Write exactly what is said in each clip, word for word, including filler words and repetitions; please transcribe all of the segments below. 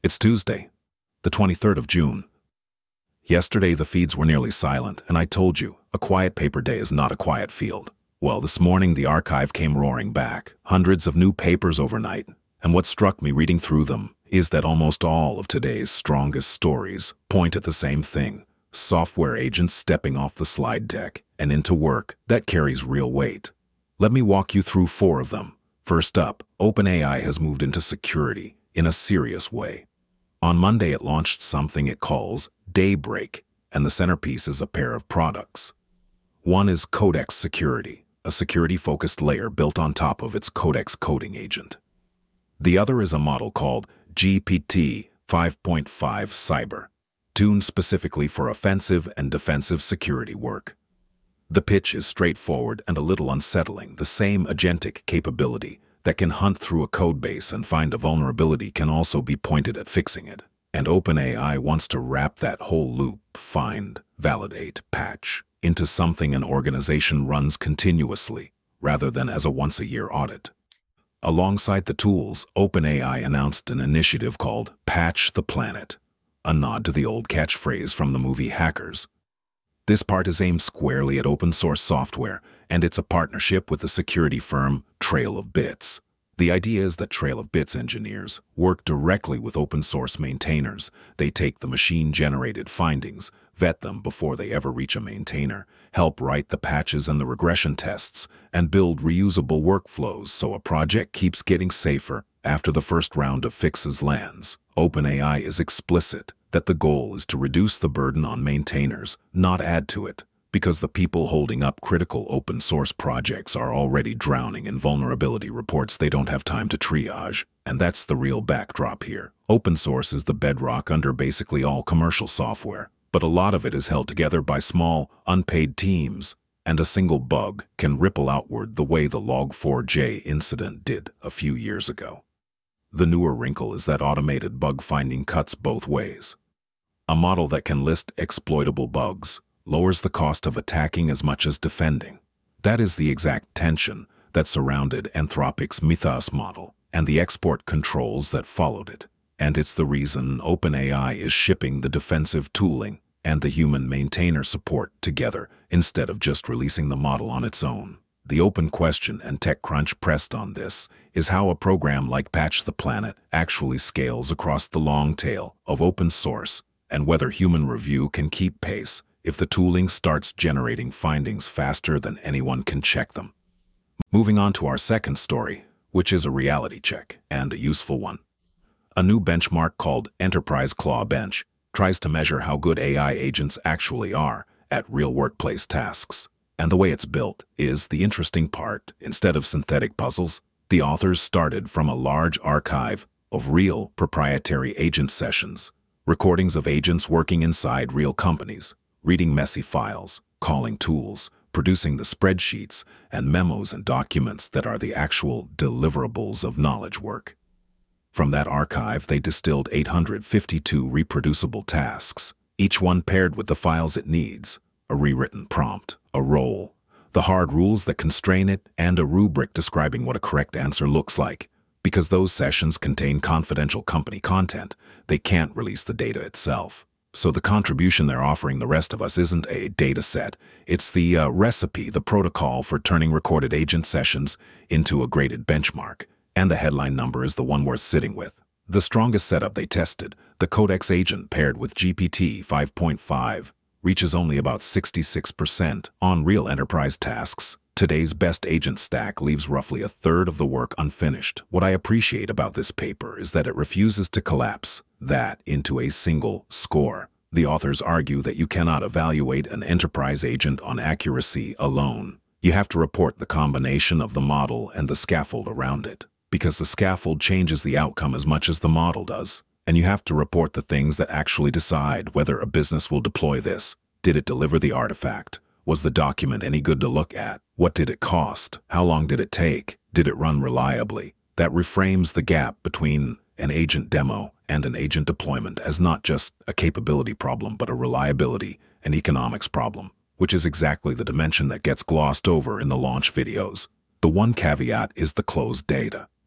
It's Tuesday, the twenty-third of June. Yesterday the feeds were nearly silent, and I told you, a quiet paper day is not a quiet field. Well, this morning the archive came roaring back, hundreds of new papers overnight, and what struck me reading through them is that almost all of today's strongest stories point at the same thing: software agents stepping off the slide deck and into work that carries real weight. Let me walk you through four of them. First up, OpenAI has moved into security in a serious way. On Monday it launched something it calls Daybreak, and the centerpiece is a pair of products. One is Codex Security, a security-focused layer built on top of its Codex coding agent. The other is a model called G P T five point five Cyber, tuned specifically for offensive and defensive security work. The pitch is straightforward and a little unsettling. The same agentic capability that can hunt through a codebase and find a vulnerability can also be pointed at fixing it. And OpenAI wants to wrap that whole loop, find, validate, patch, into something an organization runs continuously, rather than as a once-a-year audit. Alongside the tools, OpenAI announced an initiative called Patch the Planet, a nod to the old catchphrase from the movie Hackers. This part is aimed squarely at open-source software, and it's a partnership with the security firm Trail of Bits. The idea is that Trail of Bits engineers work directly with open-source maintainers. They take the machine-generated findings, vet them before they ever reach a maintainer, help write the patches and the regression tests, and build reusable workflows so a project keeps getting safer after the first round of fixes lands. OpenAI is explicit that the goal is to reduce the burden on maintainers, not add to it, because the people holding up critical open-source projects are already drowning in vulnerability reports they don't have time to triage. And that's the real backdrop here. Open source is the bedrock under basically all commercial software, but a lot of it is held together by small, unpaid teams, and a single bug can ripple outward the way the log four j incident did a few years ago. The newer wrinkle is that automated bug finding cuts both ways. A model that can list exploitable bugs lowers the cost of attacking as much as defending. That is the exact tension that surrounded Anthropic's Mythos model and the export controls that followed it. And it's the reason OpenAI is shipping the defensive tooling and the human maintainer support together instead of just releasing the model on its own. The open question, and TechCrunch pressed on this, is how a program like Patch the Planet actually scales across the long tail of open source, and whether human review can keep pace if the tooling starts generating findings faster than anyone can check them. Moving on to our second story, which is a reality check, and a useful one. A new benchmark called Enterprise Claw Bench tries to measure how good A I agents actually are at real workplace tasks. And the way it's built is the interesting part. Instead of synthetic puzzles, the authors started from a large archive of real proprietary agent sessions, recordings of agents working inside real companies, reading messy files, calling tools, producing the spreadsheets and memos and documents that are the actual deliverables of knowledge work. From that archive, they distilled eight hundred fifty-two reproducible tasks, each one paired with the files it needs, a rewritten prompt, a role, the hard rules that constrain it, and a rubric describing what a correct answer looks like. Because those sessions contain confidential company content, they can't release the data itself. So the contribution they're offering the rest of us isn't a data set, it's the uh, recipe, the protocol for turning recorded agent sessions into a graded benchmark. And the headline number is the one worth sitting with. The strongest setup they tested, the Codex agent paired with G P T five point five, reaches only about sixty-six percent on real enterprise tasks. Today's best agent stack leaves roughly a third of the work unfinished. What I appreciate about this paper is that it refuses to collapse that into a single score. The authors argue that you cannot evaluate an enterprise agent on accuracy alone. You have to report the combination of the model and the scaffold around it, because the scaffold changes the outcome as much as the model does. And you have to report the things that actually decide whether a business will deploy this. Did it deliver the artifact? Was the document any good to look at? What did it cost? How long did it take? Did it run reliably? That reframes the gap between an agent demo and an agent deployment as not just a capability problem, but a reliability and economics problem, which is exactly the dimension that gets glossed over in the launch videos. The one caveat is the closed data.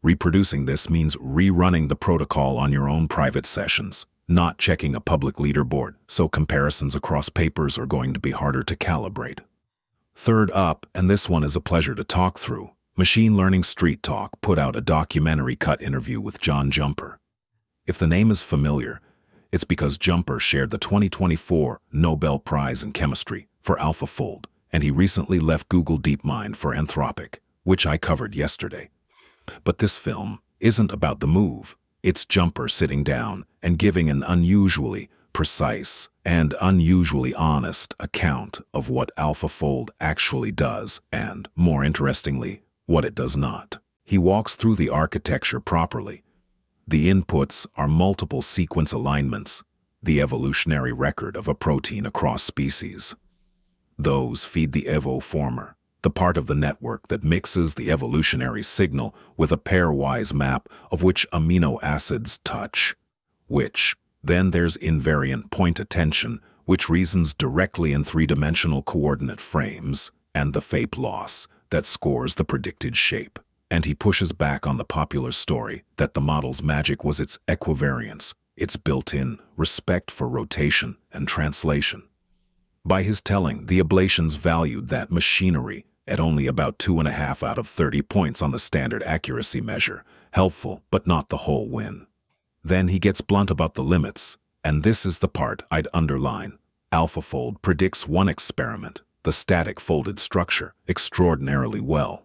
Reproducing this means rerunning the protocol on your own private sessions, not checking a public leaderboard, so comparisons across papers are going to be harder to calibrate. Third up, and this one is a pleasure to talk through, Machine Learning Street Talk put out a documentary cut interview with John Jumper. If the name is familiar, it's because Jumper shared the twenty twenty-four Nobel Prize in Chemistry for AlphaFold, and he recently left Google DeepMind for Anthropic, which I covered yesterday. But this film isn't about the move. It's Jumper sitting down and giving an unusually precise and unusually honest account of what AlphaFold actually does and, more interestingly, what it does not. He walks through the architecture properly. The inputs are multiple sequence alignments, the evolutionary record of a protein across species. Those feed the evoformer, the part of the network that mixes the evolutionary signal with a pairwise map of which amino acids touch, which then there's invariant point attention, which reasons directly in three-dimensional coordinate frames, and the F A P loss that scores the predicted shape. And he pushes back on the popular story that the model's magic was its equivariance, its built-in respect for rotation and translation. By his telling, the ablations valued that machinery at only about two and a half out of thirty points on the standard accuracy measure, helpful but not the whole win. Then he gets blunt about the limits, and this is the part I'd underline. AlphaFold predicts one experiment, the static folded structure, extraordinarily well.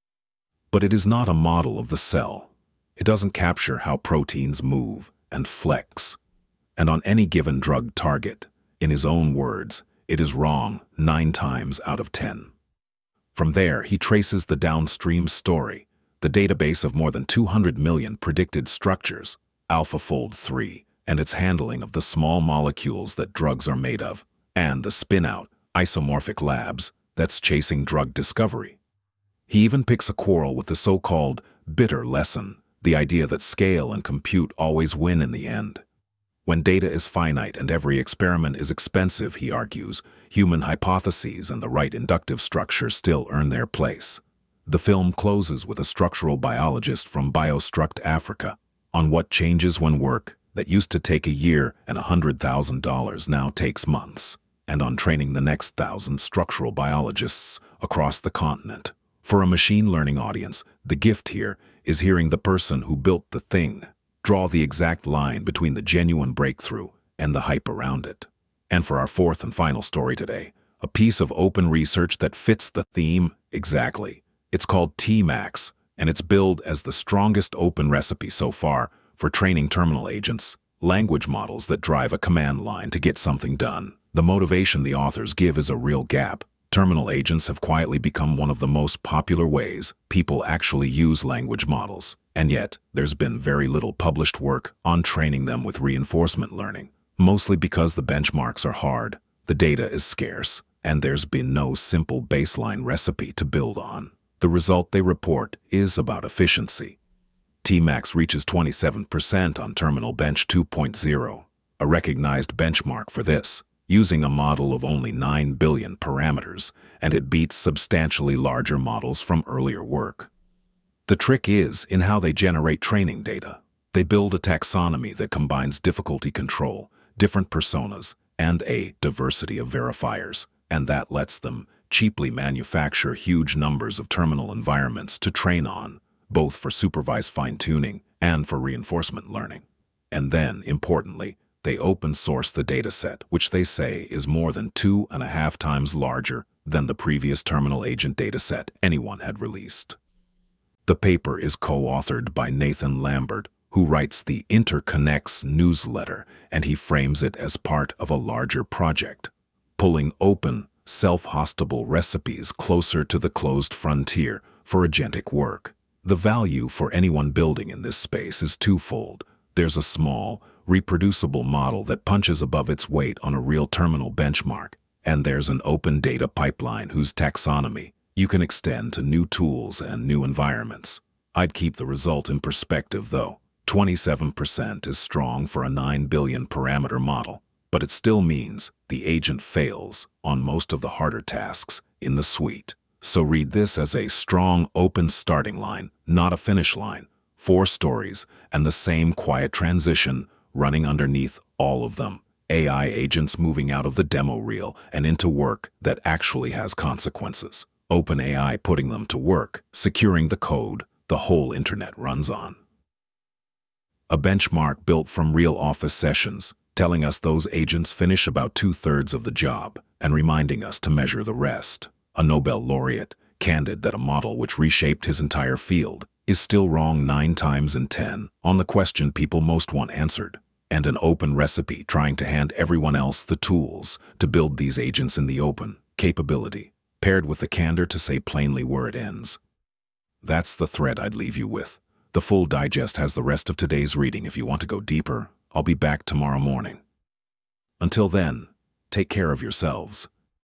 But it is not a model of the cell. It doesn't capture how proteins move and flex. And on any given drug target, in his own words, it is wrong nine times out of ten. From there, he traces the downstream story, the database of more than two hundred million predicted structures, AlphaFold three, and its handling of the small molecules that drugs are made of, and the spin-out, isomorphic labs, that's chasing drug discovery. He even picks a quarrel with the so-called bitter lesson, the idea that scale and compute always win in the end. When data is finite and every experiment is expensive, he argues, human hypotheses and the right inductive structure still earn their place. The film closes with a structural biologist from BioStruct Africa on what changes when work that used to take a year and one hundred thousand dollars now takes months, and on training the next thousand structural biologists across the continent. For a machine learning audience, the gift here is hearing the person who built the thing draw the exact line between the genuine breakthrough and the hype around it. And for our fourth and final story today, a piece of open research that fits the theme exactly. It's called T MAX, and it's billed as the strongest open recipe so far for training terminal agents, language models that drive a command line to get something done. The motivation the authors give is a real gap. Terminal agents have quietly become one of the most popular ways people actually use language models, and yet there's been very little published work on training them with reinforcement learning, mostly because the benchmarks are hard, the data is scarce, and there's been no simple baseline recipe to build on. The result they report is about efficiency. T MAX reaches twenty-seven percent on Terminal Bench two point oh, a recognized benchmark for this, using a model of only nine billion parameters, and it beats substantially larger models from earlier work. The trick is in how they generate training data. They build a taxonomy that combines difficulty control, different personas, and a diversity of verifiers, and that lets them cheaply manufacture huge numbers of terminal environments to train on, both for supervised fine-tuning and for reinforcement learning. And then, importantly, they open source the dataset, which they say is more than two and a half times larger than the previous terminal agent dataset anyone had released. The paper is co-authored by Nathan Lambert, who writes the Interconnects newsletter, and he frames it as part of a larger project, pulling open, self-hostable recipes closer to the closed frontier for agentic work. The value for anyone building in this space is twofold. There's a small, reproducible model that punches above its weight on a real terminal benchmark, and there's an open data pipeline whose taxonomy you can extend to new tools and new environments. I'd keep the result in perspective, though. twenty-seven percent is strong for a nine billion parameter model, but it still means the agent fails on most of the harder tasks in the suite. So read this as a strong, open starting line, not a finish line. Four stories, and the same quiet transition running underneath all of them. A I agents moving out of the demo reel and into work that actually has consequences. OpenAI putting them to work, securing the code the whole internet runs on. A benchmark built from real office sessions, telling us those agents finish about two-thirds of the job and reminding us to measure the rest. A Nobel laureate, candid that a model which reshaped his entire field is still wrong nine times in ten on the question people most want answered. And an open recipe trying to hand everyone else the tools to build these agents in the open capability, paired with the candor to say plainly where it ends. That's the thread I'd leave you with. The full digest has the rest of today's reading if you want to go deeper. I'll be back tomorrow morning. Until then, take care of yourselves.